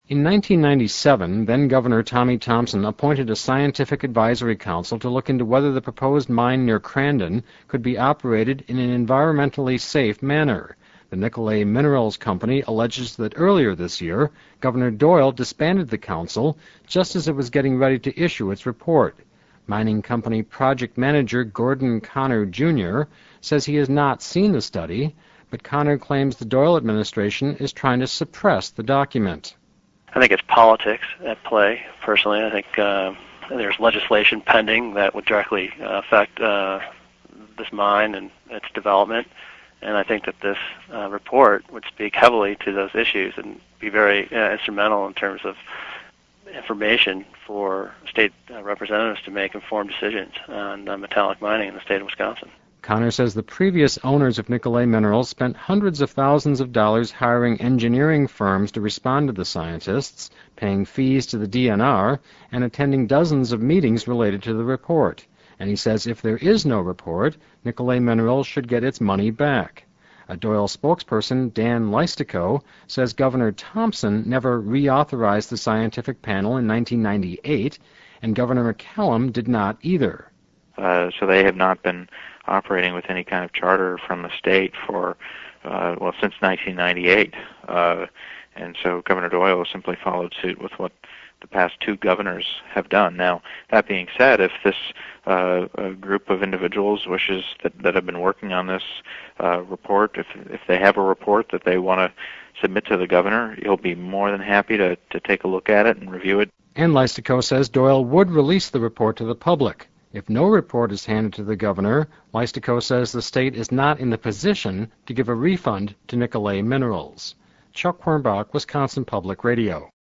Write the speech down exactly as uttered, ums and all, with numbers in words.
In nineteen ninety-seven, then-Governor Tommy Thompson appointed a scientific advisory council to look into whether the proposed mine near Crandon could be operated in an environmentally safe manner. The Nicolet Minerals Company alleges that earlier this year, Governor Doyle disbanded the council just as it was getting ready to issue its report. Mining company project manager Gordon Connor, Junior says he has not seen the study, but Connor claims the Doyle administration is trying to suppress the document. I think it's politics at play, personally. I think uh, there's legislation pending that would directly uh, affect uh, this mine and its development. And I think that this uh, report would speak heavily to those issues and be very uh, instrumental in terms of information for state uh, representatives to make informed decisions on uh, metallic mining in the state of Wisconsin. Connor says the previous owners of Nicolet Minerals spent hundreds of thousands of dollars hiring engineering firms to respond to the scientists, paying fees to the D N R, and attending dozens of meetings related to the report. And he says if there is no report, Nicolet Minerals should get its money back. A Doyle spokesperson, Dan Leistico, says Governor Thompson never reauthorized the scientific panel in nineteen ninety-eight, and Governor McCallum did not either. Uh, so they have not been operating with any kind of charter from the state for, uh, well, since nineteen ninety-eight. Uh, and so Governor Doyle simply followed suit with what the past two governors have done. Now, that being said, if this uh, a group of individuals wishes that, that have been working on this uh, report, if if they have a report that they want to submit to the governor, he'll be more than happy to, to take a look at it and review it. And Leistico says Doyle would release the report to the public. If no report is handed to the governor, Leistico says the state is not in the position to give a refund to Nicolet Minerals. Chuck Quirnbach, Wisconsin Public Radio.